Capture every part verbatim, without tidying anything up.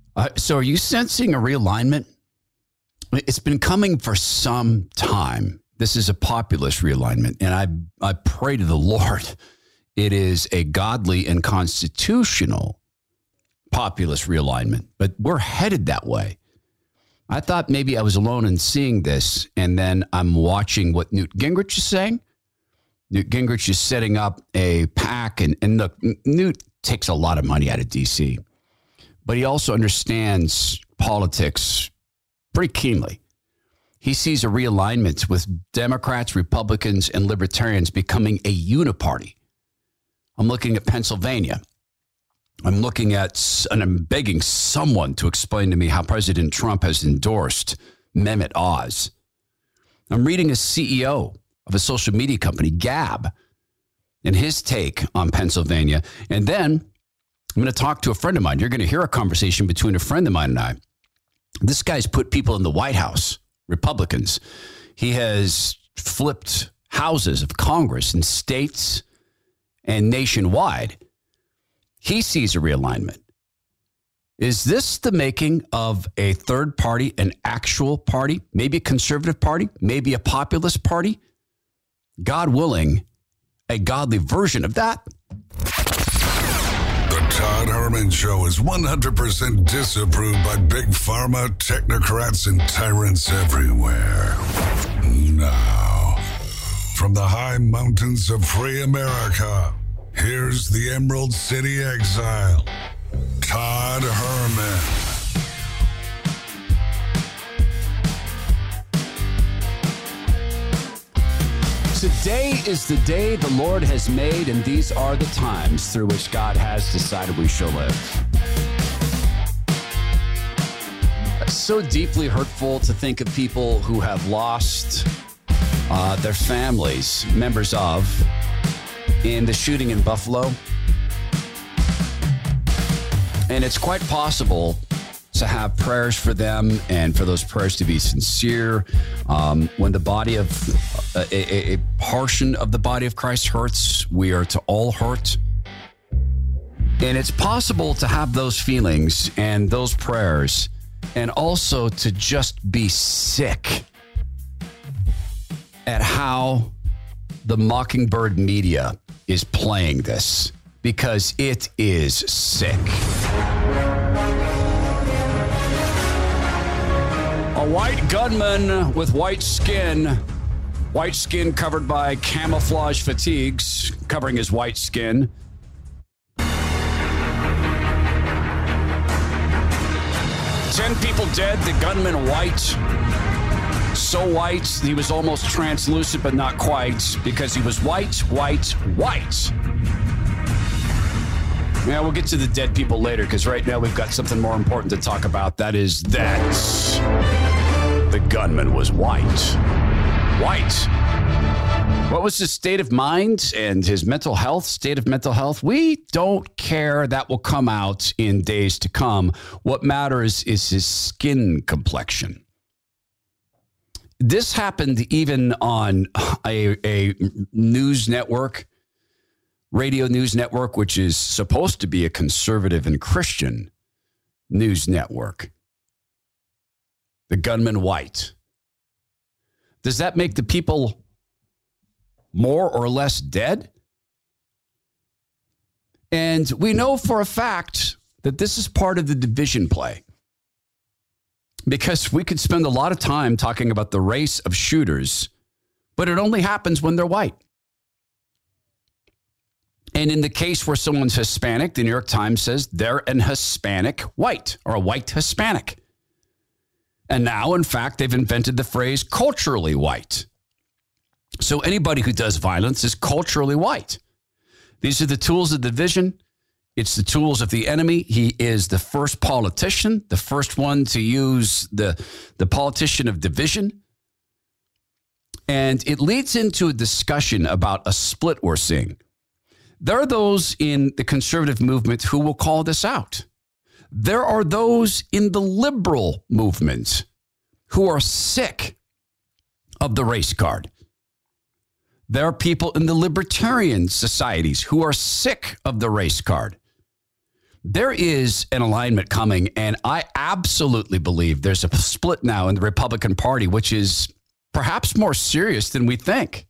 Uh, so are you sensing a realignment? It's been coming for some time. This is a populist realignment, and I I pray to the Lord it is a godly and constitutional populist realignment, but we're headed that way. I thought maybe I was alone in seeing this, and then I'm watching what Newt Gingrich is saying. Newt Gingrich is setting up a PAC, and, and look, Newt takes a lot of money out of D C, but he also understands politics pretty keenly. He sees a realignment with Democrats, Republicans, and Libertarians becoming a uniparty. I'm looking at Pennsylvania. I'm looking at, and I'm begging someone to explain to me how President Trump has endorsed Mehmet Oz. I'm reading a C E O of a social media company, Gab, and his take on Pennsylvania. And then I'm going to talk to a friend of mine. You're going to hear a conversation between a friend of mine and I. This guy's put people in the White House, Republicans. He has flipped houses of Congress in states and nationwide. He sees a realignment. Is this the making of a third party, an actual party, maybe a conservative party, maybe a populist party? God willing, a godly version of that. The Todd Herman Show is one hundred percent disapproved by big pharma, technocrats, and tyrants everywhere. Now, from the high mountains of free America, here's the Emerald City exile, Todd Herman. Today is the day the Lord has made, and these are the times through which God has decided we shall live. It's so deeply hurtful to think of people who have lost uh, their families, members of, in the shooting in Buffalo. And it's quite possible to have prayers for them and for those prayers to be sincere. Um, when the body of uh, a, a portion of the body of Christ hurts, we are to all hurt. And it's possible to have those feelings and those prayers and also to just be sick at how the Mockingbird media is playing this, because it is sick. A white gunman with white skin, white skin covered by camouflage fatigues, covering his white skin. Ten people dead, the gunman white. So white, he was almost translucent, but not quite, because he was white, white, white. Yeah, we'll get to the dead people later, because right now we've got something more important to talk about. That is that the gunman was white. White. What was his state of mind and his mental health, state of mental health? We don't care. That will come out in days to come. What matters is his skin complexion. This happened even on a, a news network, radio news network, which is supposed to be a conservative and Christian news network. The gunman white. Does that make the people more or less dead? And we know for a fact that this is part of the division play, because we could spend a lot of time talking about the race of shooters, but it only happens when they're white. And in the case where someone's Hispanic, the New York Times says they're an Hispanic white, or a white Hispanic. And now, in fact, they've invented the phrase culturally white. So anybody who does violence is culturally white. These are the tools of division. It's the tools of the enemy. He is the first politician, the first one to use the, the politician of division. And it leads into a discussion about a split we're seeing. There are those in the conservative movement who will call this out. There are those in the liberal movement who are sick of the race card. There are people in the libertarian societies who are sick of the race card. There is an alignment coming, and I absolutely believe there's a split now in the Republican Party, which is perhaps more serious than we think.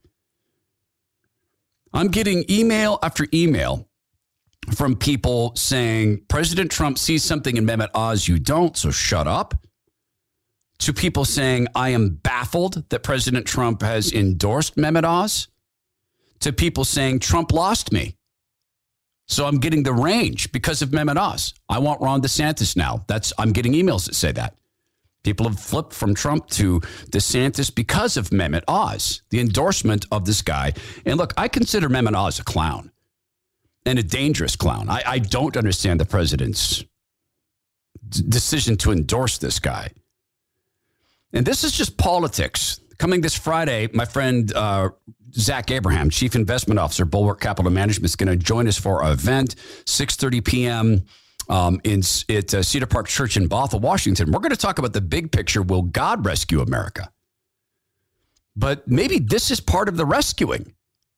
I'm getting email after email from people saying President Trump sees something in Mehmet Oz you don't, so shut up. To people saying I am baffled that President Trump has endorsed Mehmet Oz. To people saying Trump lost me. So I'm getting the range because of Mehmet Oz. I want Ron DeSantis now. That's I'm getting emails that say that. People have flipped from Trump to DeSantis because of Mehmet Oz, the endorsement of this guy. And look, I consider Mehmet Oz a clown and a dangerous clown. I, I don't understand the president's d- decision to endorse this guy. And this is just politics. Coming this Friday, my friend uh, Zach Abraham, Chief Investment Officer, Bulwark Capital Management, is going to join us for our event, six thirty p.m. Um, in at uh, Cedar Park Church in Bothell, Washington. We're going to talk about the big picture. Will God rescue America? But maybe this is part of the rescuing.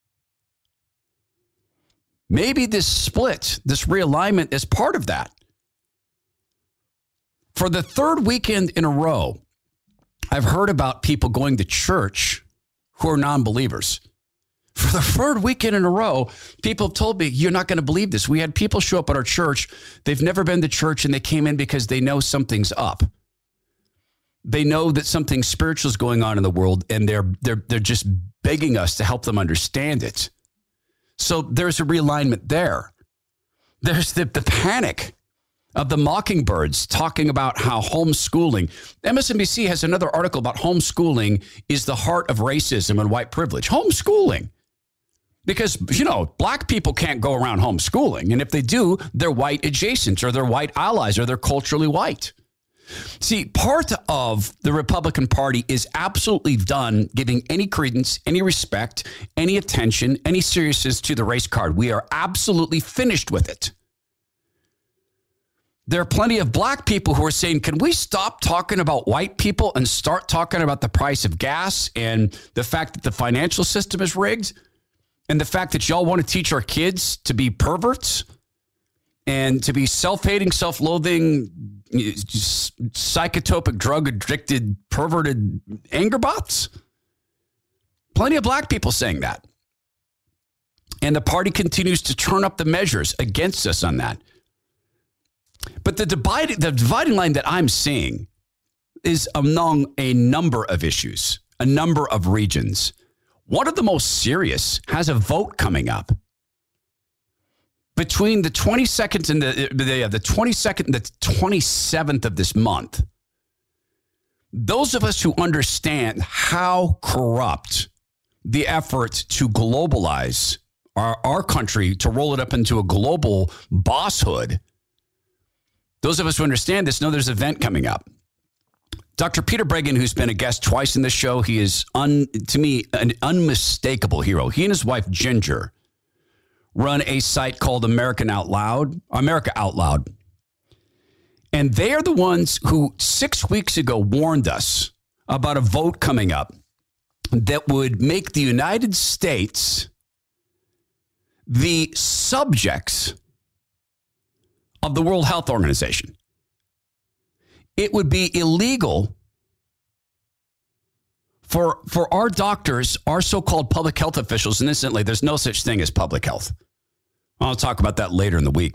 Maybe this split, this realignment is part of that. For the third weekend in a row, I've heard about people going to church who are non-believers. For the third weekend in a row, people have told me, you're not going to believe this. We had people show up at our church. They've never been to church, and they came in because they know something's up. They know that something spiritual is going on in the world, and they're they're they're just begging us to help them understand it. So there's a realignment there. There's the, the panic of the Mockingbirds talking about how homeschooling. M S N B C has another article about homeschooling is the heart of racism and white privilege. Homeschooling. Because, you know, black people can't go around homeschooling. And if they do, they're white adjacent or they're white allies or they're culturally white. See, part of the Republican Party is absolutely done giving any credence, any respect, any attention, any seriousness to the race card. We are absolutely finished with it. There are plenty of black people who are saying, can we stop talking about white people and start talking about the price of gas and the fact that the financial system is rigged and the fact that y'all want to teach our kids to be perverts and to be self-hating, self-loathing, psychotropic, drug-addicted, perverted anger bots? Plenty of black people saying that. And the party continues to turn up the measures against us on that. But the dividing, the dividing line that I'm seeing is among a number of issues, a number of regions. One of the most serious has a vote coming up between the twenty-second and the, the, the twenty-second and the twenty-seventh of this month. Those of us who understand how corrupt the effort to globalize our, our country, to roll it up into a global bosshood, those of us who understand this know there's an event coming up. Doctor Peter Breggin, who's been a guest twice in the show, he is, un, to me, an unmistakable hero. He and his wife, Ginger, run a site called American Out Loud, America Out Loud. And they are the ones who six weeks ago warned us about a vote coming up that would make the United States the subjects of the World Health Organization. It would be illegal for, for our doctors, our so-called public health officials, and incidentally, there's no such thing as public health. I'll talk about that later in the week.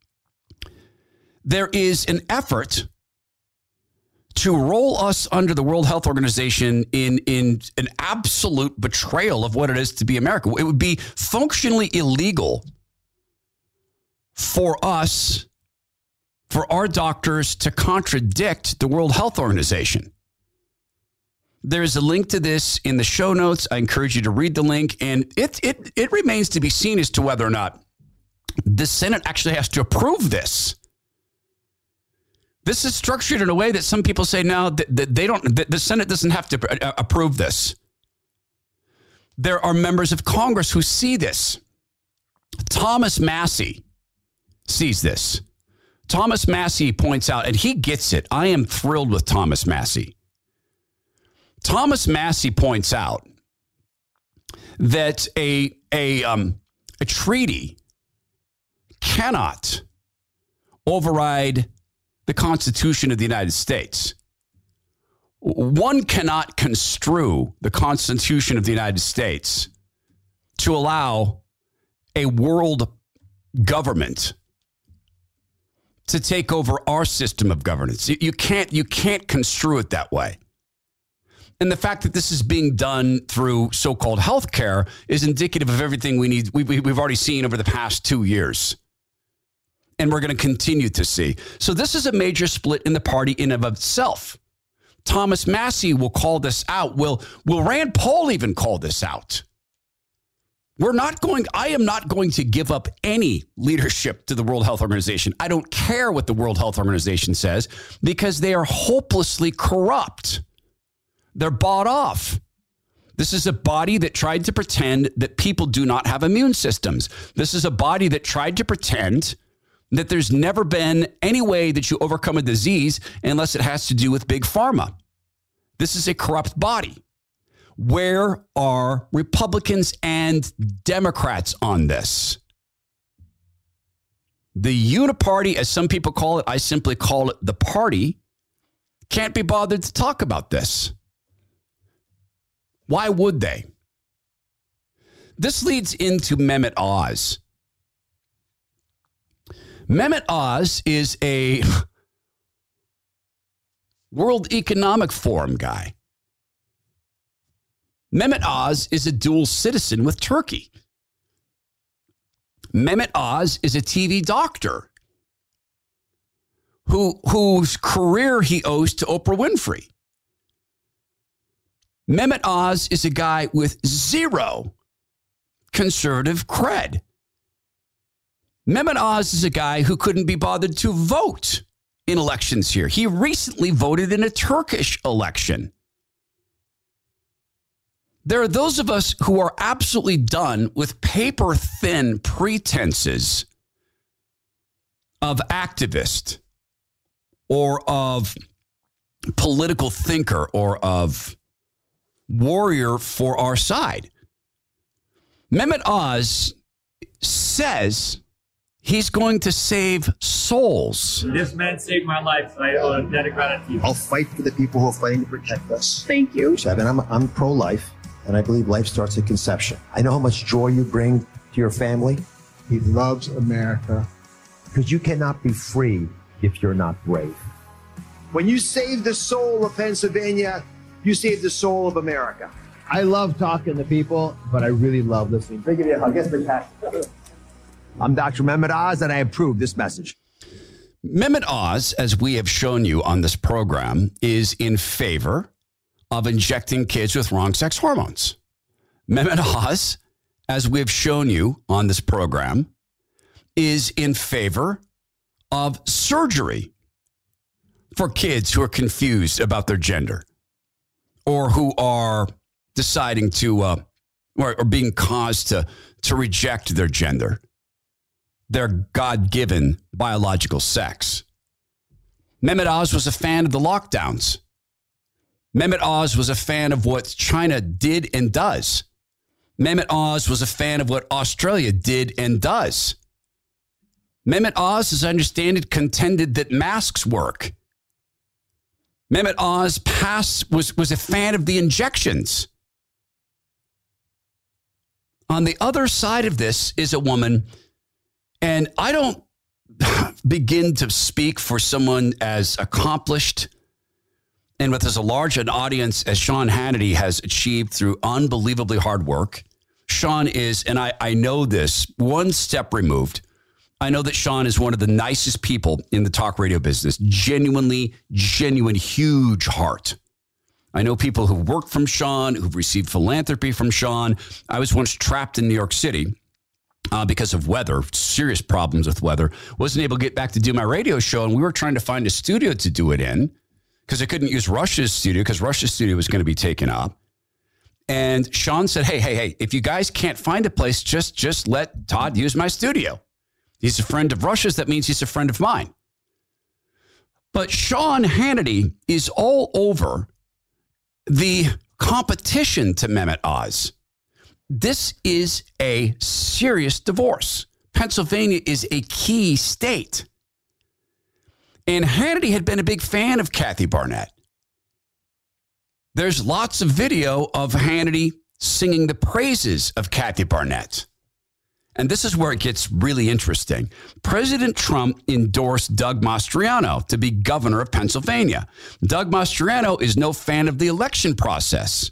There is an effort to roll us under the World Health Organization in, in an absolute betrayal of what it is to be America. It would be functionally illegal for us, for our doctors to contradict the World Health Organization. There's a link to this in the show notes. I encourage you to read the link. And it, it, it remains to be seen as to whether or not the Senate actually has to approve this. This is structured in a way that some people say, no, that they don't, the Senate doesn't have to approve this. There are members of Congress who see this. Thomas Massie sees this. Thomas Massie points out, and he gets it. I am thrilled with Thomas Massie. Thomas Massie points out that a, a, um, a treaty cannot override the Constitution of the United States. One cannot construe the Constitution of the United States to allow a world government to take over our system of governance. You can't, you can't construe it that way. And the fact that this is being done through so-called healthcare is indicative of everything we need. We, we, we've already seen over the past two years. And we're going to continue to see. So this is a major split in the party in and of itself. Thomas Massie will call this out. Will, will Rand Paul even call this out? We're not going, I am not going to give up any leadership to the World Health Organization. I don't care what the World Health Organization says because they are hopelessly corrupt. They're bought off. This is a body that tried to pretend that people do not have immune systems. This is a body that tried to pretend that there's never been any way that you overcome a disease unless it has to do with big pharma. This is a corrupt body. Where are Republicans and Democrats on this? The uniparty, as some people call it, I simply call it the party, can't be bothered to talk about this. Why would they? This leads into Mehmet Oz. Mehmet Oz is a World Economic Forum guy. Mehmet Oz is a dual citizen with Turkey. Mehmet Oz is a T V doctor who, whose career he owes to Oprah Winfrey. Mehmet Oz is a guy with zero conservative cred. Mehmet Oz is a guy who couldn't be bothered to vote in elections here. He recently voted in a Turkish election. There are those of us who are absolutely done with paper-thin pretenses of activist or of political thinker or of warrior for our side. Mehmet Oz says he's going to save souls. This man saved my life, so I owe a debt of gratitude. I'll fight for the people who are fighting to protect us. Thank you. Kevin, I'm, I'm pro-life, and I believe life starts at conception. I know how much joy you bring to your family. He loves America. Because you cannot be free if you're not brave. When you save the soul of Pennsylvania, you save the soul of America. I love talking to people, but I really love listening. Give me a hug. It's fantastic. I'm Doctor Mehmet Oz, and I approve this message. Mehmet Oz, as we have shown you on this program, is in favor of injecting kids with wrong sex hormones. Mehmet Oz, as we have shown you on this program, is in favor of surgery for kids who are confused about their gender or who are deciding to, uh, or, or being caused to, to reject their gender, their God-given biological sex. Mehmet Oz was a fan of the lockdowns. Mehmet Oz was a fan of what China did and does. Mehmet Oz was a fan of what Australia did and does. Mehmet Oz, as I understand it, contended that masks work. Mehmet Oz passed, was, was a fan of the injections. On the other side of this is a woman, and I don't begin to speak for someone as accomplished and with as a large an audience as Sean Hannity has achieved through unbelievably hard work. Sean is, and I, I know this, one step removed. I know that Sean is one of the nicest people in the talk radio business. Genuinely, genuine, huge heart. I know people who've worked from Sean, who've received philanthropy from Sean. I was once trapped in New York City uh, because of weather, serious problems with weather. Wasn't able to get back to do my radio show, and we were trying to find a studio to do it in because I couldn't use Rush's studio because Rush's studio was going to be taken up. And Sean said, hey, hey, hey, if you guys can't find a place, just, just let Todd use my studio. He's a friend of Rush's. That means he's a friend of mine. But Sean Hannity is all over the competition to Mehmet Oz. This is a serious divorce. Pennsylvania is a key state. And Hannity had been a big fan of Kathy Barnett. There's lots of video of Hannity singing the praises of Kathy Barnett. And this is where it gets really interesting. President Trump endorsed Doug Mastriano to be governor of Pennsylvania. Doug Mastriano is no fan of the election process.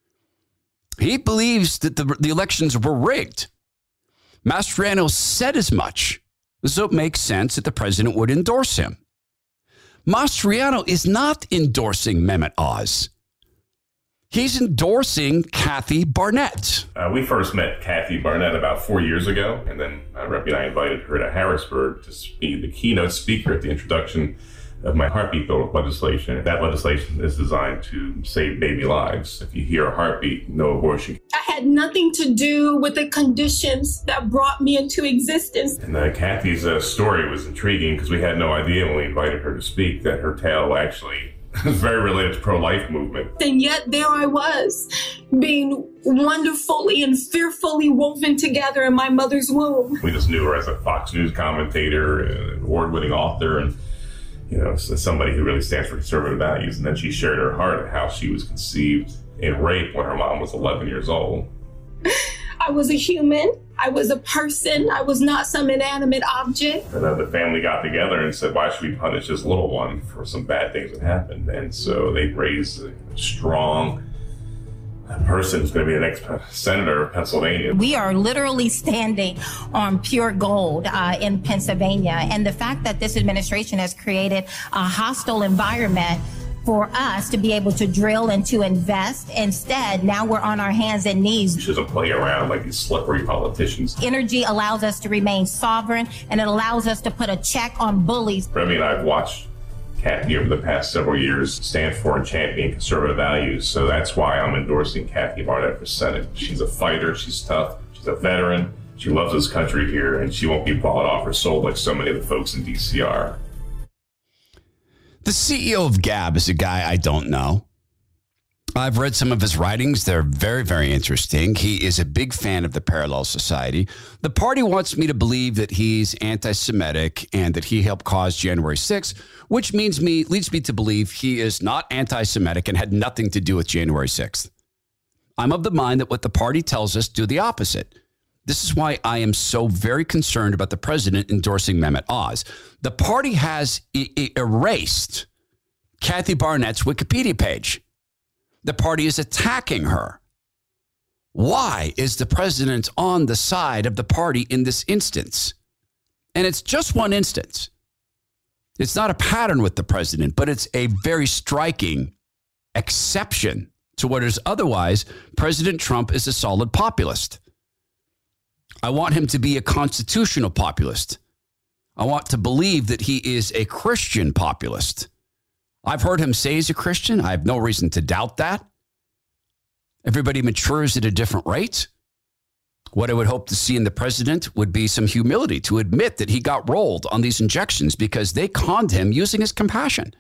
He believes that the, the elections were rigged. Mastriano said as much, so it makes sense that the president would endorse him. Mastriano is not endorsing Mehmet Oz. He's endorsing Kathy Barnett. Uh, we first met Kathy Barnett about four years ago, and then uh, Reppy and I invited her to Harrisburg to be the keynote speaker at the introduction of my heartbeat bill legislation. That legislation is designed to save baby lives. If you hear a heartbeat, no abortion. I had nothing to do with the conditions that brought me into existence. And uh, Kathy's uh, story was intriguing because we had no idea when we invited her to speak that her tale actually is very related to pro-life movement. And yet there I was, being wonderfully and fearfully woven together in my mother's womb. We just knew her as a Fox News commentator, an award-winning author, and you know, somebody who really stands for conservative values. And then she shared her heart of how she was conceived in rape when her mom was eleven years old. I was a human. I was a person. I was not some inanimate object. And then the family got together and said, why should we punish this little one for some bad things that happened? And so they raised a strong person who's going to be the next senator of Pennsylvania. We are literally standing on pure gold uh, in Pennsylvania. And the fact that this administration has created a hostile environment for us to be able to drill and to invest. Instead, now we're on our hands and knees. She doesn't play around like these slippery politicians. Energy allows us to remain sovereign, and it allows us to put a check on bullies. Remy and I have watched Kathy over the past several years stand for and champion conservative values. So that's why I'm endorsing Kathy Barnett for Senate. She's a fighter. She's tough. She's a veteran. She loves this country here, and she won't be bought off or sold like so many of the folks in D C are. The C E O of Gab is a guy I don't know. I've read some of his writings. They're very, very interesting. He is a big fan of the Parallel Society. The party wants me to believe that he's anti-Semitic and that he helped cause January sixth, which means me leads me to believe he is not anti-Semitic and had nothing to do with January sixth. I'm of the mind that what the party tells us, do the opposite. This is why I am so very concerned about the president endorsing Mehmet Oz. The party has e- e- erased Kathy Barnett's Wikipedia page. The party is attacking her. Why is the president on the side of the party in this instance? And it's just one instance. It's not a pattern with the president, but it's a very striking exception to what is otherwise President Trump is a solid populist. I want him to be a constitutional populist. I want to believe that he is a Christian populist. I've heard him say he's a Christian. I have no reason to doubt that. Everybody matures at a different rate. What I would hope to see in the president would be some humility to admit that he got rolled on these injections because they conned him using his compassion.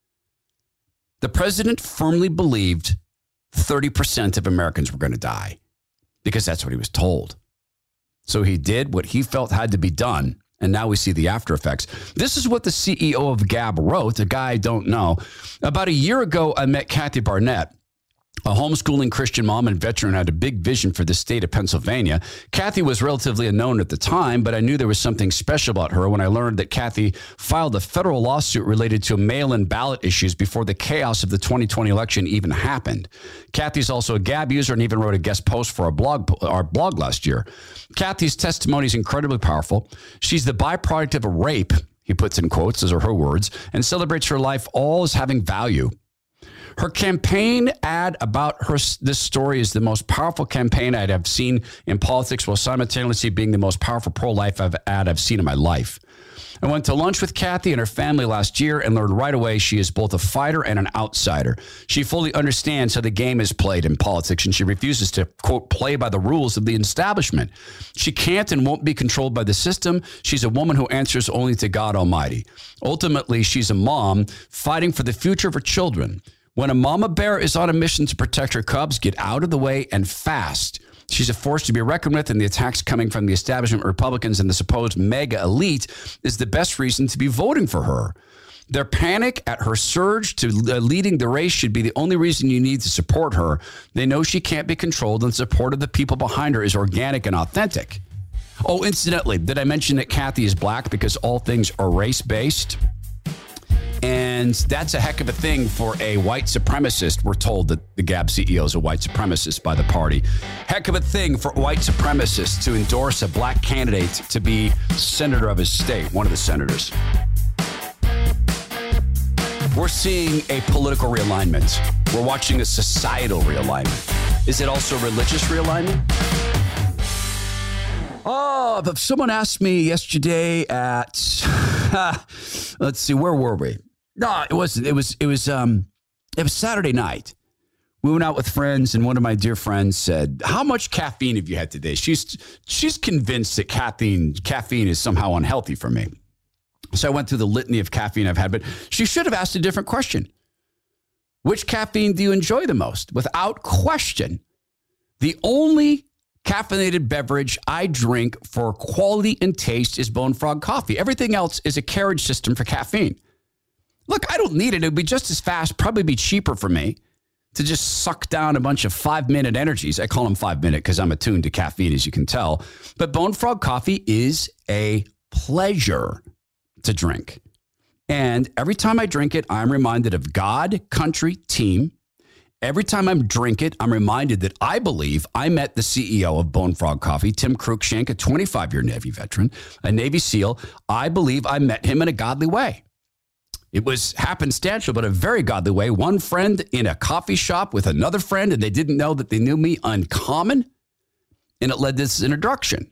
The president firmly believed thirty percent of Americans were going to die because that's what he was told. So he did what he felt had to be done, and now we see the after effects. This is what the C E O of Gab wrote, a guy I don't know. About a year ago, I met Kathy Barnett, a homeschooling Christian mom and veteran who had a big vision for the state of Pennsylvania. Kathy was relatively unknown at the time, but I knew there was something special about her when I learned that Kathy filed a federal lawsuit related to mail-in ballot issues before the chaos of the twenty twenty election even happened. Kathy's also a Gab user and even wrote a guest post for our blog, our blog last year. Kathy's testimony is incredibly powerful. She's the byproduct of a rape, he puts in quotes, those are her words, and celebrates her life all as having value. Her campaign ad about her this story is the most powerful campaign I'd have seen in politics, while simultaneously being the most powerful pro-life ad I've seen in my life. I went to lunch with Kathy and her family last year and learned right away she is both a fighter and an outsider. She fully understands how the game is played in politics, and she refuses to, quote, play by the rules of the establishment. She can't and won't be controlled by the system. She's a woman who answers only to God Almighty. Ultimately, she's a mom fighting for the future of her children. When a mama bear is on a mission to protect her cubs, get out of the way and fast. She's a force to be reckoned with, and the attacks coming from the establishment Republicans and the supposed mega elite is the best reason to be voting for her. Their panic at her surge to uh, leading the race should be the only reason you need to support her. They know she can't be controlled, and support of the people behind her is organic and authentic. Oh, incidentally, did I mention that Kathy is black because all things are race-based? And that's a heck of a thing for a white supremacist. We're told that the Gab C E O is a white supremacist by the party. Heck of a thing for white supremacists to endorse a black candidate to be senator of his state, one of the senators. We're seeing a political realignment. We're watching a societal realignment. Is it also religious realignment? Oh, but someone asked me yesterday at, let's see, where were we? No, it wasn't. It was, it was, um, it was Saturday night. We went out with friends, and one of my dear friends said, how much caffeine have you had today? She's, she's convinced that caffeine, caffeine is somehow unhealthy for me. So I went through the litany of caffeine I've had, but she should have asked a different question. Which caffeine do you enjoy the most? Without question, the only caffeinated beverage I drink for quality and taste is Bone Frog coffee. Everything else is a carriage system for caffeine. Look, I don't need it. It would be just as fast, probably be cheaper for me to just suck down a bunch of five-minute energies. I call them five-minute because I'm attuned to caffeine, as you can tell. But Bone Frog coffee is a pleasure to drink. And every time I drink it, I'm reminded of God, country, team. Every time I drink it, I'm reminded that I believe I met the C E O of Bone Frog Coffee, Tim Cruikshank, a twenty-five-year Navy veteran, a Navy SEAL. I believe I met him in a godly way. It was happenstantial, but a very godly way. One friend in a coffee shop with another friend, and they didn't know that they knew me, uncommon, and it led to this introduction.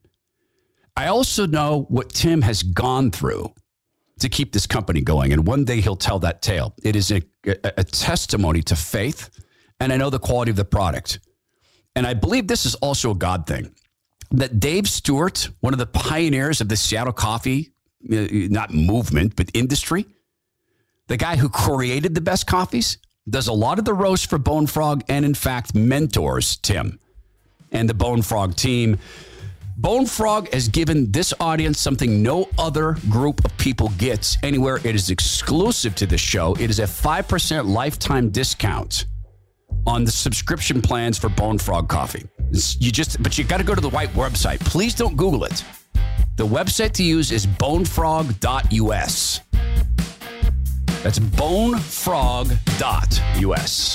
I also know what Tim has gone through to keep this company going, and one day he'll tell that tale. It is a, a, a testimony to faith, and I know the quality of the product. And I believe this is also a God thing, that Dave Stewart, one of the pioneers of the Seattle coffee, not movement, but industry, the guy who created the best coffees, does a lot of the roast for Bone Frog and, in fact, mentors Tim and the Bone Frog team. Bone Frog has given this audience something no other group of people gets anywhere. It is exclusive to the show. It is a five percent lifetime discount on the subscription plans for Bone Frog coffee. You just, but you got to go to the white website. Please don't Google it. The website to use is bonefrog dot U S. That's bonefrog dot U S.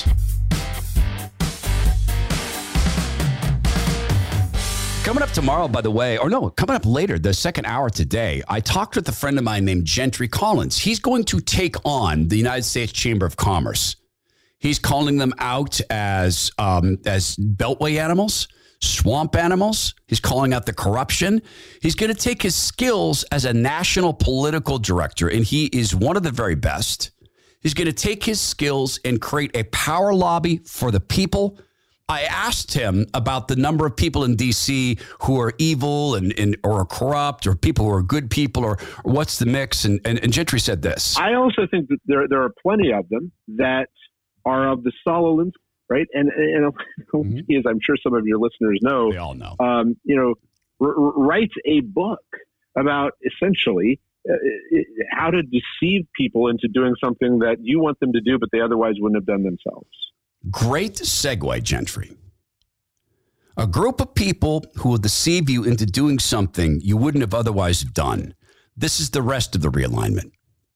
Coming up tomorrow, by the way, or no, coming up later, the second hour today, I talked with a friend of mine named Gentry Collins. He's going to take on the United States Chamber of Commerce. He's calling them out as um, as beltway animals, swamp animals. He's calling out the corruption. He's going to take his skills as a national political director, and he is one of the very best. He's going to take his skills and create a power lobby for the people. I asked him about the number of people in D C who are evil and, and or corrupt, or people who are good people, or, or what's the mix? And, and, and Gentry said this. I also think that there there are plenty of them that are of the Saul Alinsky, right? And, and mm-hmm. as I'm sure some of your listeners know, they all know, um, you know, r- r- writes a book about essentially uh, how to deceive people into doing something that you want them to do, but they otherwise wouldn't have done themselves. Great segue, Gentry. A group of people who will deceive you into doing something you wouldn't have otherwise done. This is the rest of the realignment.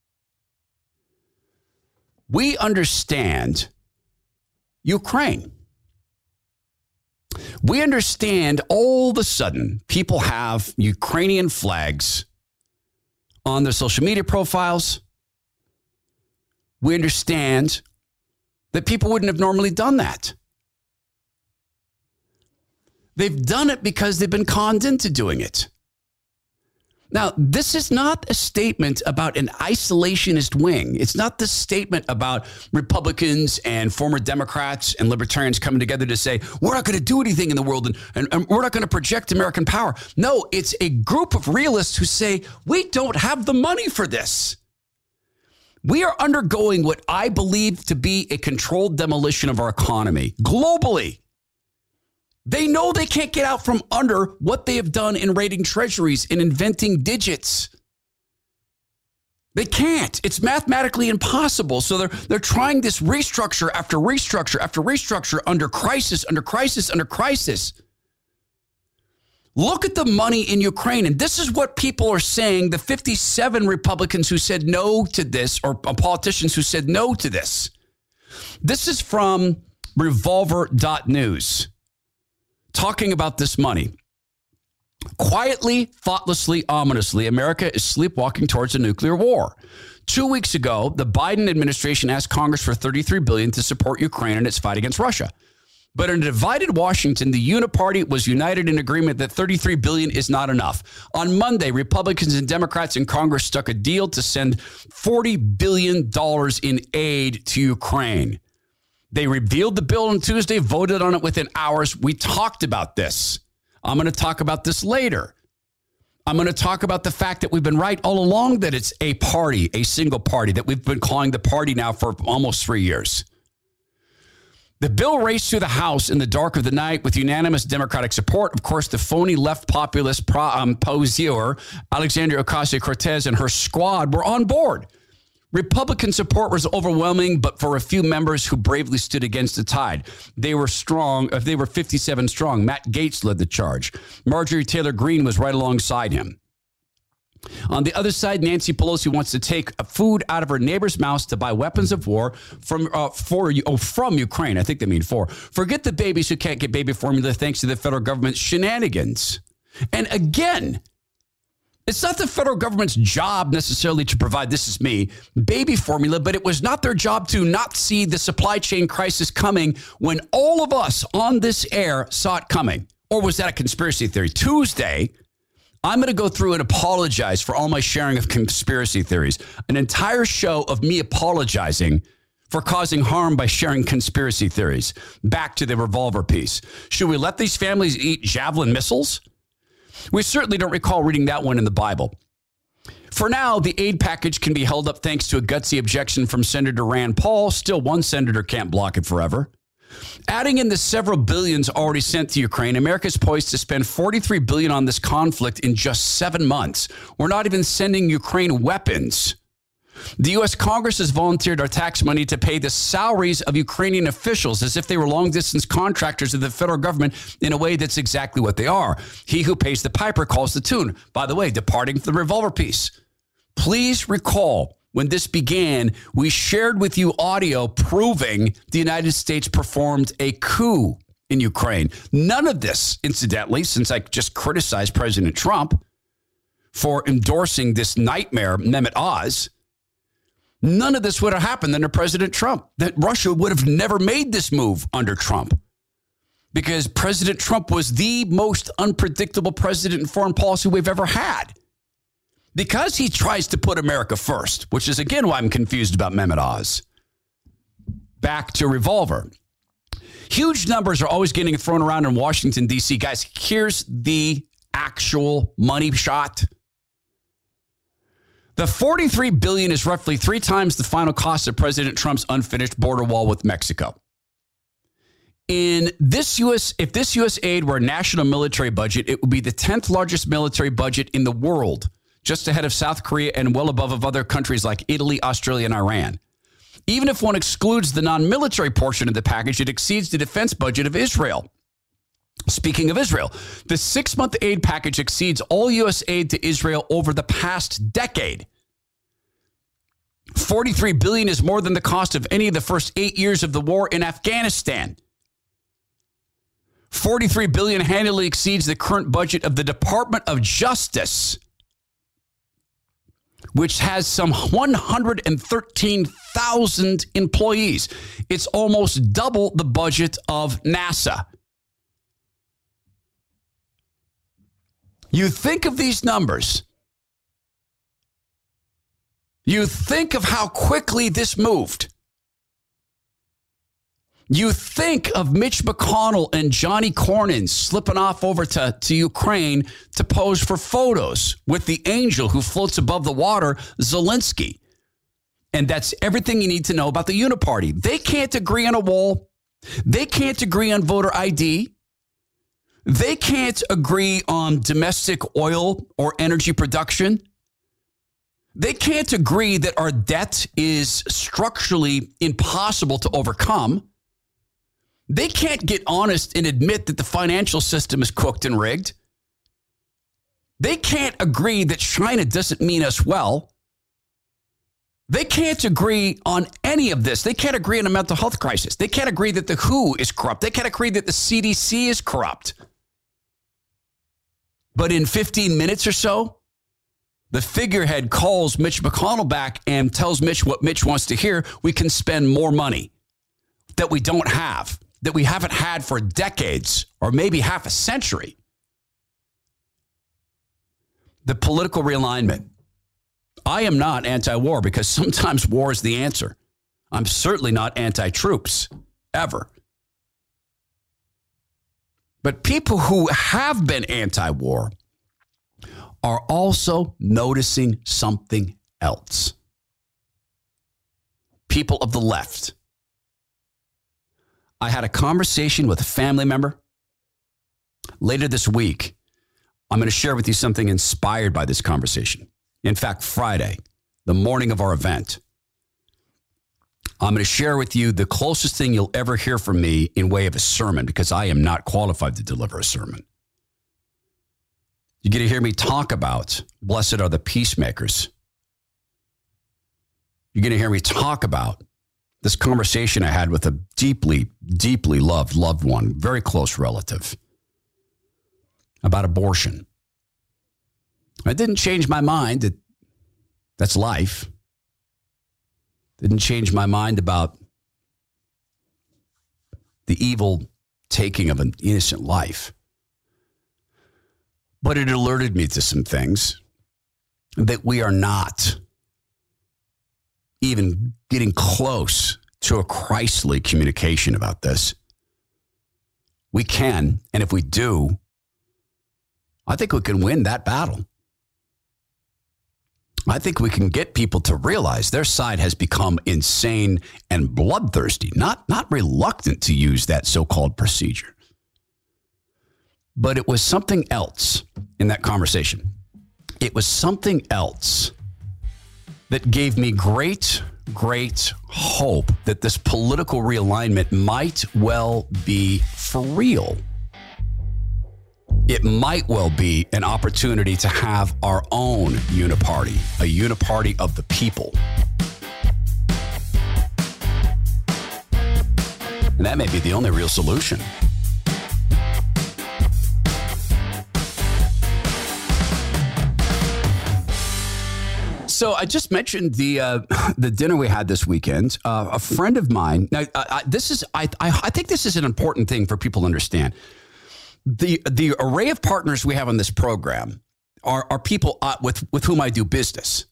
We understand Ukraine. We understand all of a sudden people have Ukrainian flags on their social media profiles. We understand that people wouldn't have normally done that. They've done it because they've been conned into doing it. Now, this is not a statement about an isolationist wing. It's not the statement about Republicans and former Democrats and libertarians coming together to say, we're not going to do anything in the world and, and, and we're not going to project American power. No, it's a group of realists who say, we don't have the money for this. We are undergoing what I believe to be a controlled demolition of our economy globally. They know they can't get out from under what they have done in raiding treasuries and inventing digits. They can't. It's mathematically impossible. So they're they're trying this restructure after restructure after restructure under crisis, under crisis, under crisis. Look at the money in Ukraine. And this is what people are saying, the fifty-seven Republicans who said no to this, or politicians who said no to this. This is from revolver dot news, talking about this money. Quietly, thoughtlessly, ominously, America is sleepwalking towards a nuclear war. Two weeks ago, the Biden administration asked Congress for thirty-three billion dollars to support Ukraine in its fight against Russia. But in a divided Washington, the Uniparty was united in agreement that thirty-three billion dollars is not enough. On Monday, Republicans and Democrats in Congress struck a deal to send forty billion dollars in aid to Ukraine. They revealed the bill on Tuesday, voted on it within hours. We talked about this. I'm going to talk about this later. I'm going to talk about the fact that we've been right all along that it's a party, a single party, that we've been calling the party now for almost three years. The bill raced through the House in the dark of the night with unanimous Democratic support. Of course, the phony left populist pro, um, poseur, Alexandria Ocasio-Cortez, and her squad were on board. Republican support was overwhelming, but for a few members who bravely stood against the tide. They were strong. If they were fifty-seven strong, Matt Gaetz led the charge. Marjorie Taylor Greene was right alongside him. On the other side, Nancy Pelosi wants to take food out of her neighbor's mouth to buy weapons of war from uh, for oh, from Ukraine. I think they mean for. Forget the babies who can't get baby formula thanks to the federal government's shenanigans. And again, it's not the federal government's job necessarily to provide, this is me, baby formula, but it was not their job to not see the supply chain crisis coming when all of us on this air saw it coming. Or was that a conspiracy theory? Tuesday, I'm going to go through and apologize for all my sharing of conspiracy theories. An entire show of me apologizing for causing harm by sharing conspiracy theories. Back to the revolver piece. Should we let these families eat Javelin missiles? We certainly don't recall reading that one in the Bible. For now, the aid package can be held up thanks to a gutsy objection from Senator Rand Paul. Still, one senator can't block it forever. Adding in the several billions already sent to Ukraine, America is poised to spend forty-three billion dollars on this conflict in just seven months. We're not even sending Ukraine weapons. The U S Congress has volunteered our tax money to pay the salaries of Ukrainian officials as if they were long-distance contractors of the federal government in a way that's exactly what they are. He who pays the piper calls the tune. By the way, departing from the revolver piece. Please recall when this began, we shared with you audio proving the United States performed a coup in Ukraine. None of this, incidentally, since I just criticized President Trump for endorsing this nightmare, Mehmet Oz, none of this would have happened under President Trump. That Russia would have never made this move under Trump because President Trump was the most unpredictable president in foreign policy we've ever had because he tries to put America first, which is, again, why I'm confused about Mehmet Oz. Back to revolver. Huge numbers are always getting thrown around in Washington, D C. Guys, here's the actual money shot. The forty-three billion dollars is roughly three times the final cost of President Trump's unfinished border wall with Mexico. In this U S, if this U S aid were a national military budget, it would be the tenth largest military budget in the world, just ahead of South Korea and well above of other countries like Italy, Australia, and Iran. Even if one excludes the non-military portion of the package, it exceeds the defense budget of Israel. Speaking of Israel, the six-month aid package exceeds all U S aid to Israel over the past decade. forty-three billion dollars is more than the cost of any of the first eight years of the war in Afghanistan. forty-three billion dollars handily exceeds the current budget of the Department of Justice, which has some one hundred thirteen thousand employees. It's almost double the budget of NASA. You think of these numbers. You think of how quickly this moved. You think of Mitch McConnell and Johnny Cornyn slipping off over to, to Ukraine to pose for photos with the angel who floats above the water, Zelensky. And that's everything you need to know about the Uniparty. They can't agree on a wall. They can't agree on voter I D. They can't agree on domestic oil or energy production. They can't agree that our debt is structurally impossible to overcome. They can't get honest and admit that the financial system is cooked and rigged. They can't agree that China doesn't mean us well. They can't agree on any of this. They can't agree on a mental health crisis. They can't agree that the W H O is corrupt. They can't agree that the C D C is corrupt. But in fifteen minutes or so, the figurehead calls Mitch McConnell back and tells Mitch what Mitch wants to hear. We can spend more money that we don't have, that we haven't had for decades or maybe half a century. The political realignment. I am not anti-war because sometimes war is the answer. I'm certainly not anti-troops, ever. But people who have been anti-war are also noticing something else. People of the left. I had a conversation with a family member. Later this week, I'm going to share with you something inspired by this conversation. In fact, Friday, the morning of our event, I'm going to share with you the closest thing you'll ever hear from me in way of a sermon, because I am not qualified to deliver a sermon. You get to hear me talk about blessed are the peacemakers. You're going to hear me talk about this conversation I had with a deeply, deeply loved loved one, very close relative, about abortion. It didn't change my mind that that's life. Didn't change my mind about the evil taking of an innocent life. But it alerted me to some things that we are not even getting close to a Christly communication about this. We can, and if we do, I think we can win that battle. I think we can get people to realize their side has become insane and bloodthirsty, not, not reluctant to use that so-called procedure. But it was something else in that conversation. It was something else that gave me great, great hope that this political realignment might well be for real. It might well be an opportunity to have our own uniparty, a uniparty of the people. And that may be the only real solution. So I just mentioned the uh, the dinner we had this weekend. Uh, a friend of mine. Now, uh, I, this is I, I I think this is an important thing for people to understand. The the array of partners we have on this program are are people uh, with with whom I do business,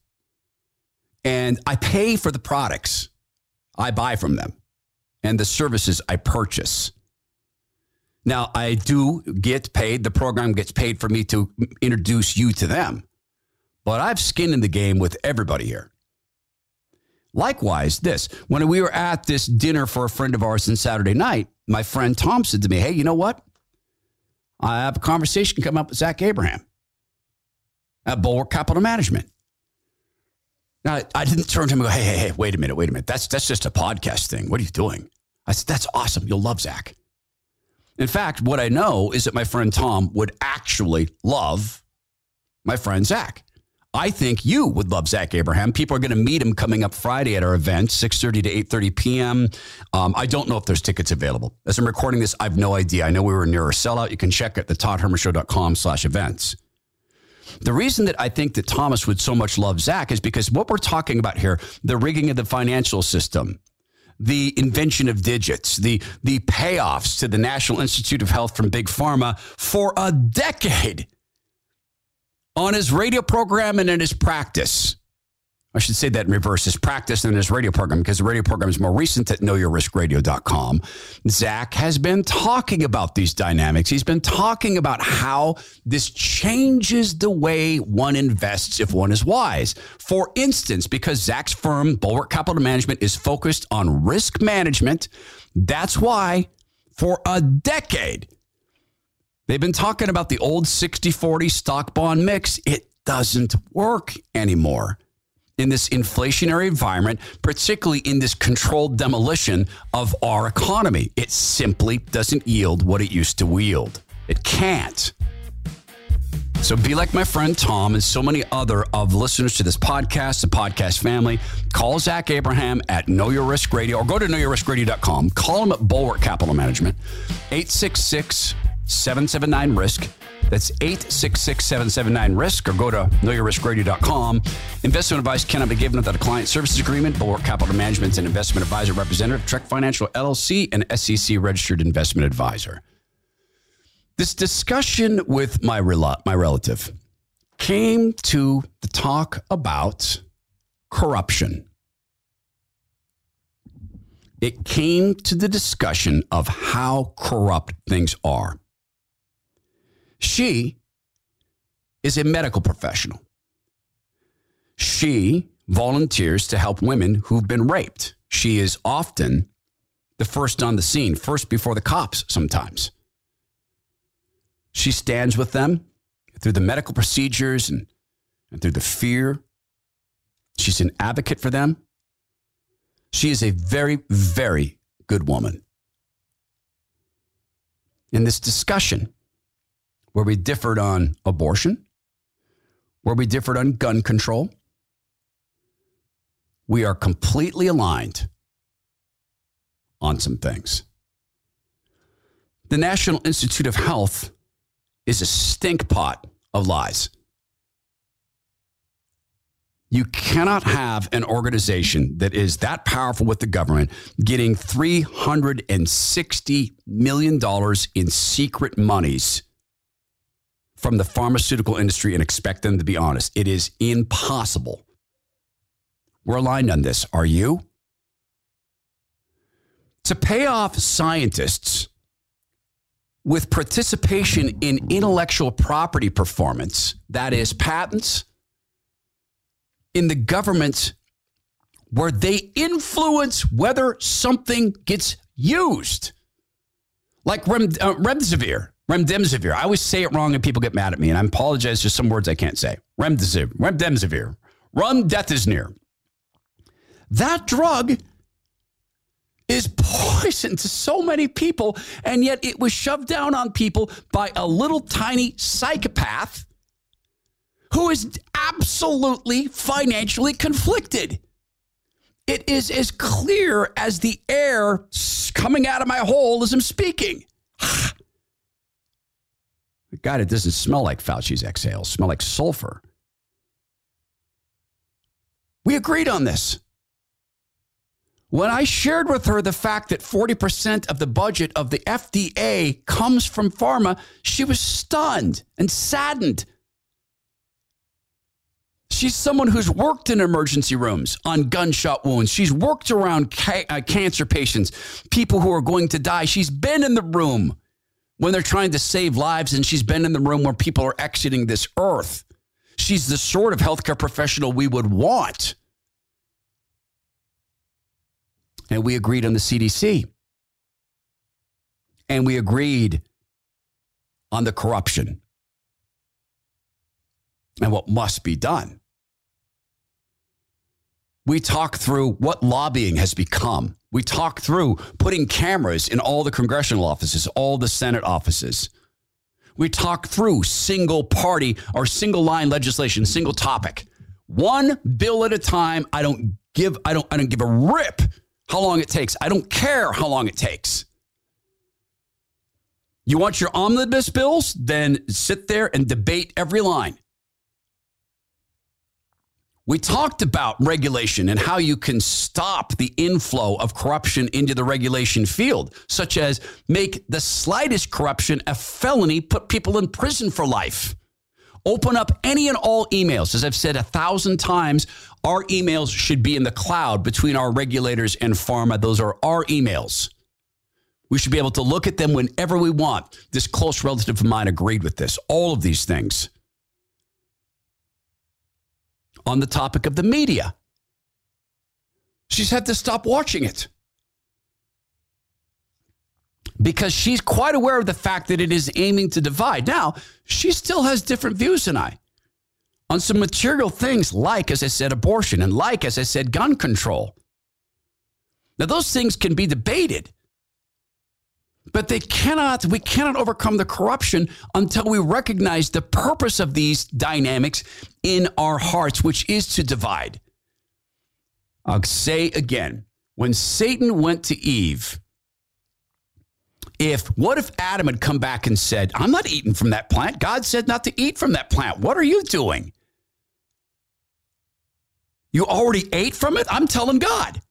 and I pay for the products I buy from them and the services I purchase. Now, I do get paid. The program gets paid for me to introduce you to them. But I've skin in the game with everybody here. Likewise, this, when we were at this dinner for a friend of ours on Saturday night, my friend Tom said to me, hey, you know what? I have a conversation coming up with Zach Abraham at Bulwark Capital Management. Now, I didn't turn to him and go, hey, hey, hey, wait a minute, wait a minute. That's, that's just a podcast thing. What are you doing? I said, that's awesome. You'll love Zach. In fact, what I know is that my friend Tom would actually love my friend Zach. I think you would love Zach Abraham. People are going to meet him coming up Friday at our event, six thirty to eight thirty p.m. Um, I don't know if there's tickets available. As I'm recording this, I have no idea. I know we were near a sellout. You can check at the todd herman show dot com slash events. The reason that I think that Thomas would so much love Zach is because what we're talking about here, the rigging of the financial system, the invention of digits, the, the payoffs to the National Institute of Health from Big Pharma for a decade, on his radio program and in his practice. I should say that in reverse, his practice and his radio program, because the radio program is more recent at know your risk radio dot com. Zach has been talking about these dynamics. He's been talking about how this changes the way one invests if one is wise. For instance, because Zach's firm, Bulwark Capital Management, is focused on risk management, that's why for a decade, they've been talking about the old sixty forty stock bond mix. It doesn't work anymore in this inflationary environment, particularly in this controlled demolition of our economy. It simply doesn't yield what it used to yield. It can't. So be like my friend Tom and so many other of listeners to this podcast, the podcast family. Call Zach Abraham at Know Your Risk Radio or go to know your risk radio dot com. Call him at Bulwark Capital Management, eight six six, seven seven nine, risk. That's eight six six, seven seven nine, risk or go to know your risk radio dot com. Investment advice cannot be given without a client services agreement. Bulwark Capital Management is an investment advisor representative, Trek Financial L L C, and S E C registered investment advisor. This discussion with my rel- my relative came to the talk about corruption. It came to the discussion of how corrupt things are. She is a medical professional. She volunteers to help women who've been raped. She is often the first on the scene, first before the cops sometimes. She stands with them through the medical procedures and, and through the fear. She's an advocate for them. She is a very, very good woman. In this discussion, where we differed on abortion, where we differed on gun control, we are completely aligned on some things. The National Institute of Health is a stink pot of lies. You cannot have an organization that is that powerful with the government getting three hundred sixty million dollars in secret monies from the pharmaceutical industry and expect them to be honest. It is impossible. We're aligned on this. Are you? To pay off scientists with participation in intellectual property performance, that is patents, in the government where they influence whether something gets used. Like Rem, uh, Remdesivir. Remdesivir. I always say it wrong and people get mad at me, and I apologize for some words I can't say. Remdesivir. Remdesivir. Remdesivir. That drug is poison to so many people, and yet it was shoved down on people by a little tiny psychopath who is absolutely financially conflicted. It is as clear as the air coming out of my hole as I'm speaking. God, it doesn't smell like Fauci's exhale. It smells like sulfur. We agreed on this. When I shared with her the fact that forty percent of the budget of the F D A comes from pharma, she was stunned and saddened. She's someone who's worked in emergency rooms on gunshot wounds. She's worked around ca- uh, cancer patients, people who are going to die. She's been in the room when they're trying to save lives, and she's been in the room where people are exiting this earth. She's the sort of healthcare professional we would want. And we agreed on the C D C. And we agreed on the corruption and what must be done. We talked through what lobbying has become. We talked through putting cameras in all the congressional offices, all the Senate offices. We talked through single party or single line legislation, single topic, one bill at a time. I don't give, I don't, I don't give a rip how long it takes. I don't care how long it takes. You want your omnibus bills? Then sit there and debate every line. We talked about regulation and how you can stop the inflow of corruption into the regulation field, such as make the slightest corruption a felony, put people in prison for life. Open up any and all emails. As I've said a thousand times, our emails should be in the cloud between our regulators and pharma. Those are our emails. We should be able to look at them whenever we want. This close relative of mine agreed with this. All of these things. On the topic of the media, she's had to stop watching it because she's quite aware of the fact that it is aiming to divide. Now, she still has different views than I. on some material things like, as I said, abortion and like, as I said, gun control. Now, those things can be debated, but they cannot, we cannot overcome the corruption until we recognize the purpose of these dynamics in our hearts, which is to divide. I'll say again, when Satan went to Eve, if, what if Adam had come back and said, I'm not eating from that plant. God said not to eat from that plant. What are you doing? You already ate from it? I'm telling God.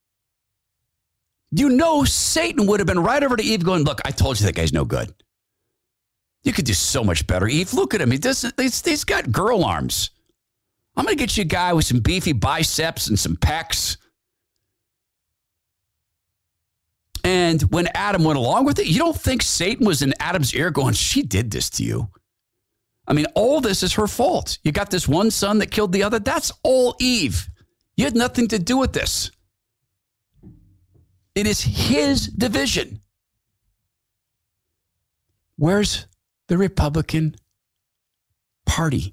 You know, Satan would have been right over to Eve going, look, I told you that guy's no good. You could do so much better. Eve, look at him. He doesn't, he's, he's got girl arms. I'm going to get you a guy with some beefy biceps and some pecs. And when Adam went along with it, you don't think Satan was in Adam's ear going, she did this to you? I mean, all this is her fault. You got this one son that killed the other. That's all Eve. You had nothing to do with this. It is his division. Where's the Republican Party?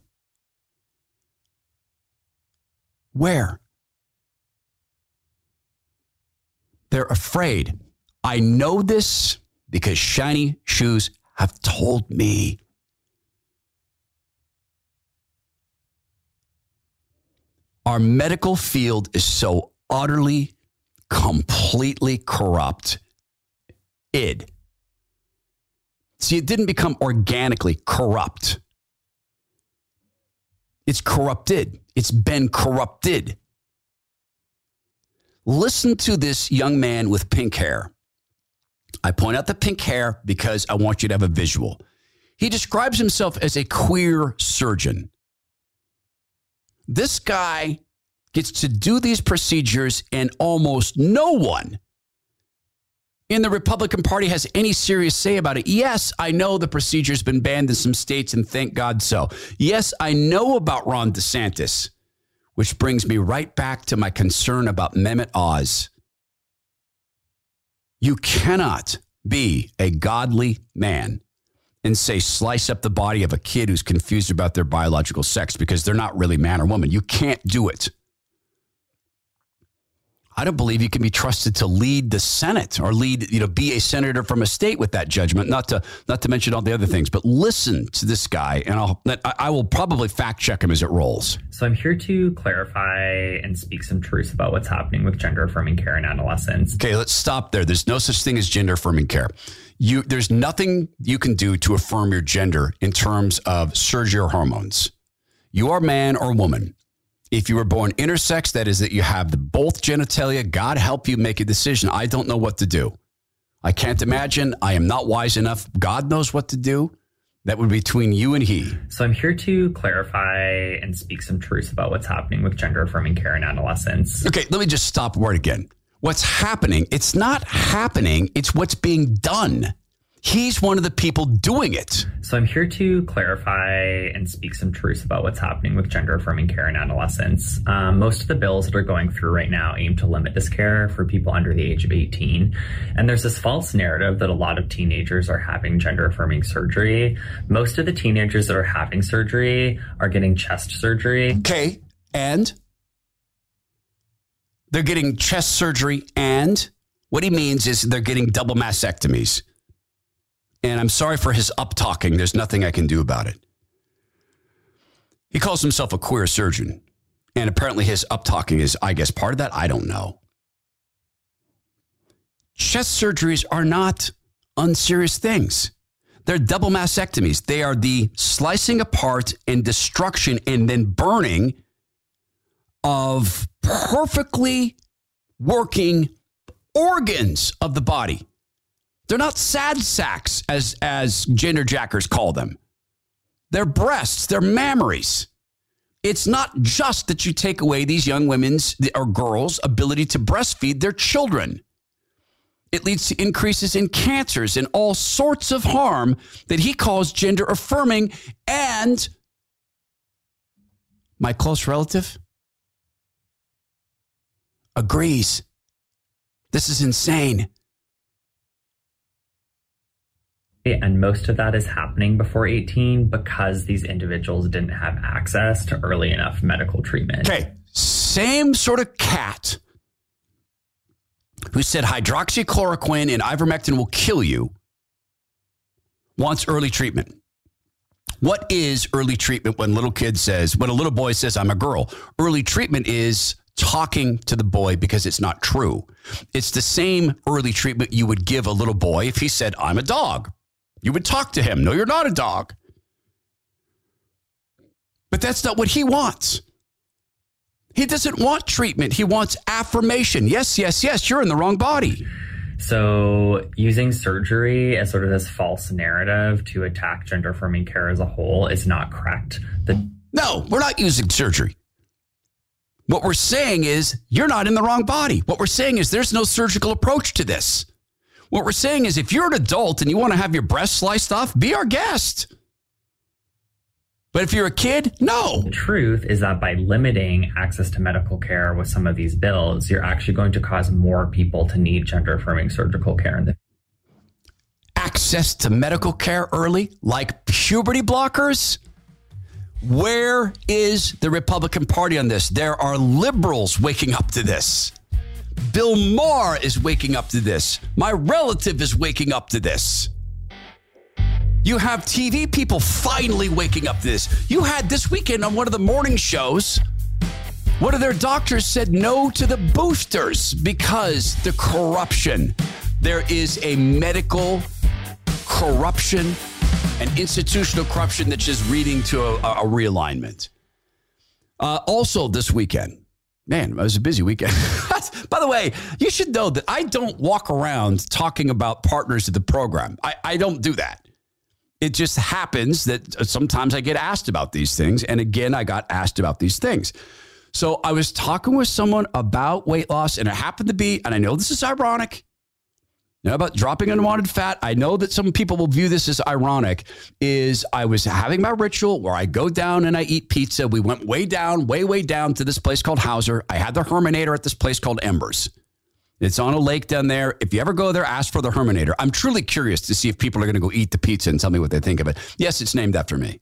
Where? They're afraid. I know this because Shiny Shoes have told me. Our medical field is so utterly, completely corrupt. Id. See, it didn't become organically corrupt. It's corrupted. It's been corrupted. Listen to this young man with pink hair. I point out the pink hair because I want you to have a visual. He describes himself as a queer surgeon. This guy gets to do these procedures and almost no one in the Republican Party has any serious say about it. Yes, I know the procedure's been banned in some states, and thank God so. Yes, I know about Ron DeSantis, which brings me right back to my concern about Mehmet Oz. You cannot be a godly man and say slice up the body of a kid who's confused about their biological sex because they're not really man or woman. You can't do it. I don't believe you can be trusted to lead the Senate or lead, you know, be a senator from a state with that judgment, not to not to mention all the other things. But listen to this guy, and I'll, I will probably fact check him as it rolls. So I'm here to clarify and speak some truths about what's happening with gender affirming care in adolescents. Okay, let's stop there. There's no such thing as gender affirming care. You, there's nothing you can do to affirm your gender in terms of surgery or hormones. You are man or woman. If you were born intersex, that is that you have the both genitalia. God help you make a decision. I don't know what to do. I can't imagine. I am not wise enough. God knows what to do. That would be between you and he. So I'm here to clarify and speak some truths about what's happening with gender affirming care in adolescents. Okay, let me just stop word again. What's happening? It's not happening. It's what's being done. He's one of the people doing it. So I'm here to clarify and speak some truths about what's happening with gender affirming care in adolescents. Um, most of the bills that are going through right now aim to limit this care for people under the age of eighteen. And there's this false narrative that a lot of teenagers are having gender affirming surgery. Most of the teenagers that are having surgery are getting chest surgery. Okay, and they're getting chest surgery, and what he means is they're getting double mastectomies. And I'm sorry for his up-talking. There's nothing I can do about it. He calls himself a queer surgeon. And apparently his up-talking is, I guess, part of that. I don't know. Chest surgeries are not unserious things. They're double mastectomies. They are the slicing apart and destruction and then burning of perfectly working organs of the body. They're not sad sacks, as, as gender jackers call them. They're breasts, they're mammaries. It's not just that you take away these young women's or girls' ability to breastfeed their children. It leads to increases in cancers and all sorts of harm that he calls gender affirming. And my close relative agrees. This is insane. And most of that is happening before eighteen because these individuals didn't have access to early enough medical treatment. Okay, same sort of cat who said hydroxychloroquine and ivermectin will kill you wants early treatment. What is early treatment when little kid says, when a little boy says, I'm a girl? Early treatment is talking to the boy because it's not true. It's the same early treatment you would give a little boy if he said, I'm a dog. You would talk to him. No, you're not a dog. But that's not what he wants. He doesn't want treatment. He wants affirmation. Yes, yes, yes, you're in the wrong body. So using surgery as sort of this false narrative to attack gender-affirming care as a whole is not correct. The- no, we're not using surgery. What we're saying is you're not in the wrong body. What we're saying is there's no surgical approach to this. What we're saying is if you're an adult and you want to have your breast sliced off, be our guest. But if you're a kid, no. The truth is that by limiting access to medical care with some of these bills, you're actually going to cause more people to need gender-affirming surgical care. In the- access to medical care early, like puberty blockers? Where is the Republican Party on this? There are liberals waking up to this. Bill Maher is waking up to this. My relative is waking up to this. You have T V people finally waking up to this. You had this weekend on one of the morning shows, one of their doctors said no to the boosters because the corruption. There is a medical corruption and institutional corruption that's just leading to a, a realignment. Uh, also this weekend, man, it was a busy weekend. By the way, you should know that I don't walk around talking about partners of the program. I, I don't do that. It just happens that sometimes I get asked about these things. And again, I got asked about these things. So I was talking with someone about weight loss, and it happened to be, and I know this is ironic, you know, about dropping unwanted fat. I know that some people will view this as ironic, is I was having my ritual where I go down and I eat pizza. We went way down, way, way down to this place called Hauser. I had the Herminator at this place called Embers. It's on a lake down there. If you ever go there, ask for the Herminator. I'm truly curious to see if people are going to go eat the pizza and tell me what they think of it. Yes, it's named after me.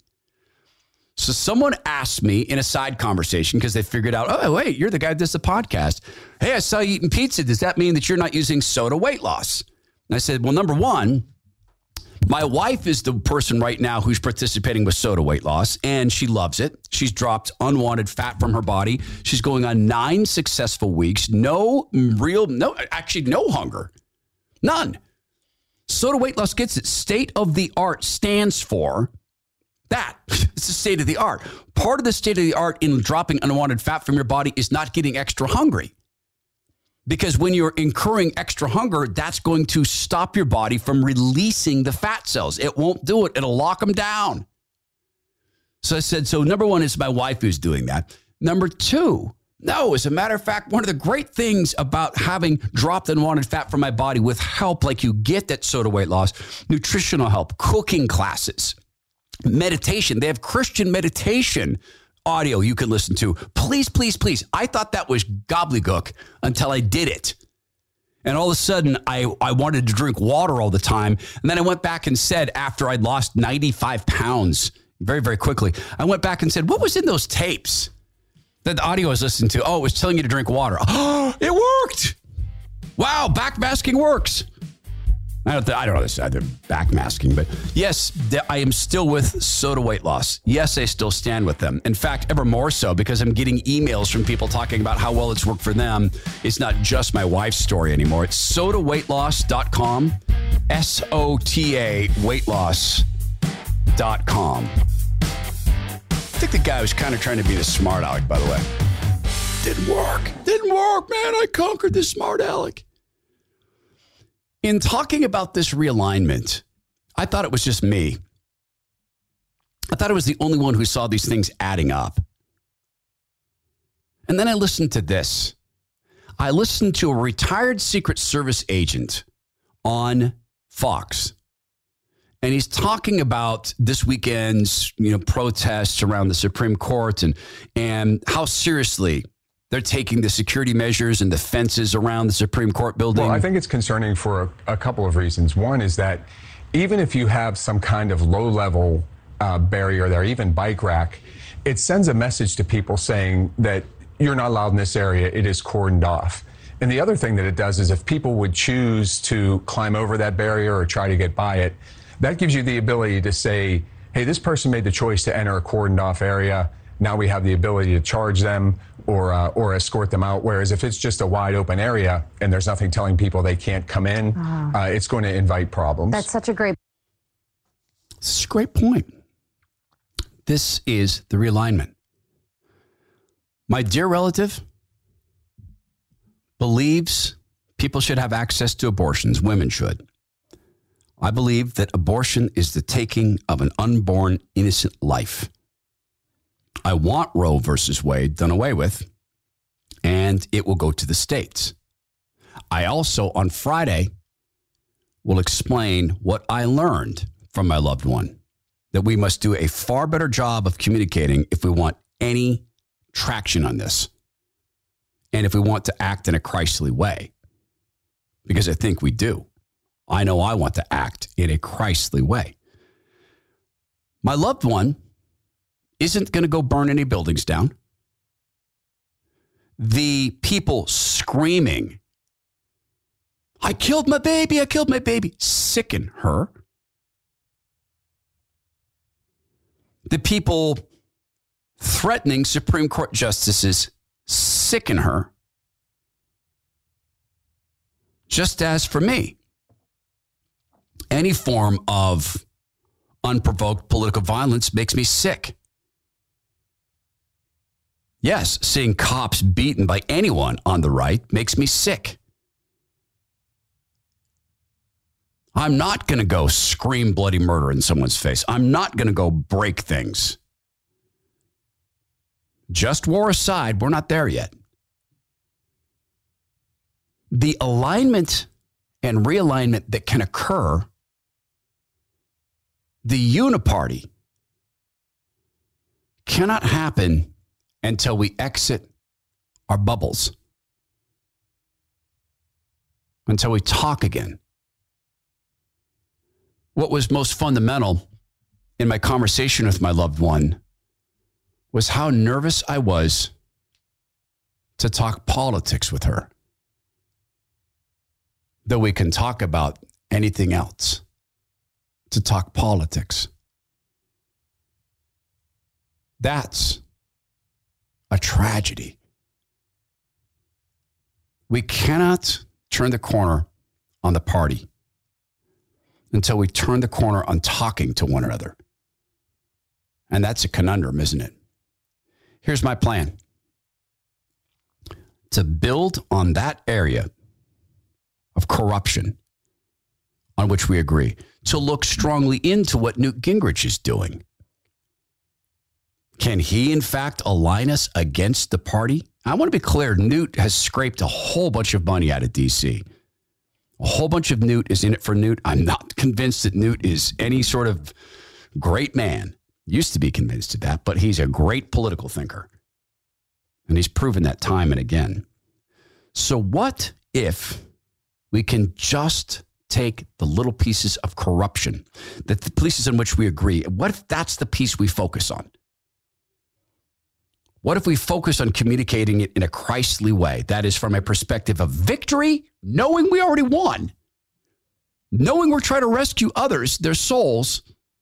So someone asked me in a side conversation because they figured out, oh, wait, you're the guy that does the podcast. Hey, I saw you eating pizza. Does that mean that you're not using soda weight loss? And I said, well, number one, my wife is the person right now who's participating with soda weight loss, and she loves it. She's dropped unwanted fat from her body. She's going on nine successful weeks. No real, no, actually no hunger. None. Soda weight loss gets it. State of the art stands for that. It's the state of the art. Part of the state of the art in dropping unwanted fat from your body is not getting extra hungry. Because when you're incurring extra hunger, that's going to stop your body from releasing the fat cells. It won't do it. It'll lock them down. So I said, so number one is my wife who's doing that. Number two, no, as a matter of fact, one of the great things about having dropped unwanted fat from my body with help like you get that soda weight loss, nutritional help, cooking classes, meditation. They have Christian meditation audio you can listen to. Please, please, please. I thought that was gobbledygook until I did it. And all of a sudden, I, I wanted to drink water all the time. And then I went back and said, after I'd lost ninety-five pounds very, very quickly, I went back and said, what was in those tapes that the audio I was listening to? Oh, it was telling you to drink water. Oh, it worked. Wow, backmasking works. I don't, I don't know this either, backmasking, but yes, I am still with soda weight loss. Yes, I still stand with them. In fact, ever more so because I'm getting emails from people talking about how well it's worked for them. It's not just my wife's story anymore. It's soda weight loss dot com, S O T A weight loss dot com. I think the guy was kind of trying to be the smart aleck, by the way. Didn't work. Didn't work, man. I conquered the smart aleck. In talking about this realignment, I thought it was just me. I thought I was the only one who saw these things adding up. And then I listened to this. I listened to a retired Secret Service agent on Fox. And he's talking about this weekend's, you know, protests around the Supreme Court and, and how seriously they're taking the security measures and the fences around the Supreme Court building. Well, I think it's concerning for a, a couple of reasons. One is that even if you have some kind of low-level uh, barrier there, even bike rack, it sends a message to people saying that you're not allowed in this area. It is cordoned off. And the other thing that it does is if people would choose to climb over that barrier or try to get by it, that gives you the ability to say, hey, this person made the choice to enter a cordoned off area. Now we have the ability to charge them or uh, or escort them out. Whereas if it's just a wide open area and there's nothing telling people they can't come in, oh. uh, it's going to invite problems. That's such a great. This is a great point. This is the realignment. My dear relative believes people should have access to abortions. Women should. I believe that abortion is the taking of an unborn, innocent life. I want Roe versus Wade done away with, and it will go to the states. I also, on Friday, will explain what I learned from my loved one, that we must do a far better job of communicating if we want any traction on this, and if we want to act in a Christly way, because I think we do. I know I want to act in a Christly way. My loved one isn't going to go burn any buildings down. The people screaming, I killed my baby, I killed my baby, sicken her. The people threatening Supreme Court justices sicken her. Just as for me, any form of unprovoked political violence makes me sick. Yes, seeing cops beaten by anyone on the right makes me sick. I'm not going to go scream bloody murder in someone's face. I'm not going to go break things. Just war aside, we're not there yet. The alignment and realignment that can occur, the uniparty, cannot happen until we exit our bubbles, until we talk again. What was most fundamental in my conversation with my loved one was how nervous I was to talk politics with her. Though we can talk about anything else, to talk politics. That's a tragedy. We cannot turn the corner on the party until we turn the corner on talking to one another. And that's a conundrum, isn't it? Here's my plan. To build on that area of corruption on which we agree, to look strongly into what Newt Gingrich is doing. Can he, in fact, align us against the party? I want to be clear, Newt has scraped a whole bunch of money out of D C. A whole bunch of Newt is in it for Newt. I'm not convinced that Newt is any sort of great man. Used to be convinced of that, but he's a great political thinker. And he's proven that time and again. So what if we can just take the little pieces of corruption, the, the pieces in which we agree? What if that's the piece we focus on? What if we focus on communicating it in a Christly way? That is from a perspective of victory, knowing we already won, knowing we're trying to rescue others, their souls,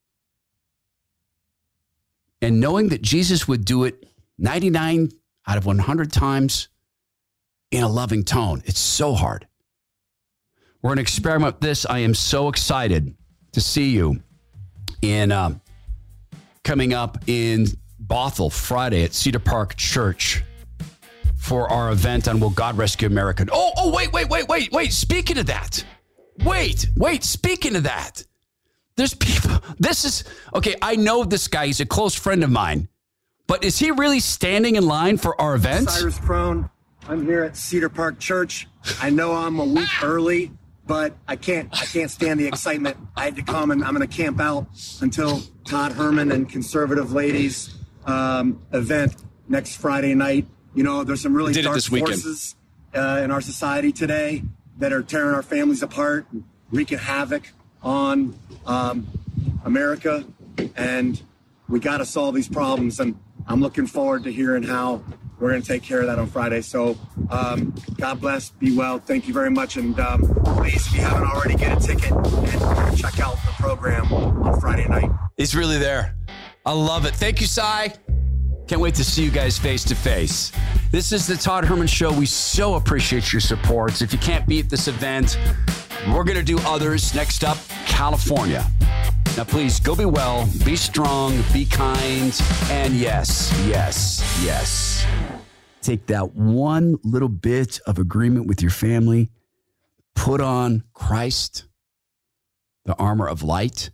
and knowing that Jesus would do it ninety-nine out of one hundred times in a loving tone. It's so hard. We're going to experiment with this. I am so excited to see you in um, coming up in Bothell Friday at Cedar Park Church for our event on Will God Rescue America. Oh, oh, wait, wait, wait, wait, wait. Speaking of that, wait, wait, speaking of that, there's people, this is, okay, I know this guy. He's a close friend of mine, but is he really standing in line for our event? Cyrus Crone, I'm here at Cedar Park Church. I know I'm a week early, but I can't, I can't stand the excitement. I had to come and I'm going to camp out until Todd Herman and Conservative Ladies um, event next Friday night. You know, there's some really dark forces uh, in our society today that are tearing our families apart and wreaking havoc on um, America, and we got to solve these problems. And I'm looking forward to hearing how we're going to take care of that on Friday. So um, God bless, be well. Thank you very much. And um, please, if you haven't already, get a ticket and check out the program on Friday night. He's really there. I love it. Thank you, Cy. Can't wait to see you guys face to face. This is the Todd Herman Show. We so appreciate your support. If you can't be at this event, we're going to do others. Next up, California. Now, please go be well, be strong, be kind, and yes, yes, yes. Take that one little bit of agreement with your family, put on Christ, the armor of light,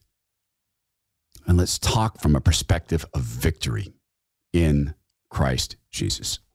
and let's talk from a perspective of victory in Christ Jesus.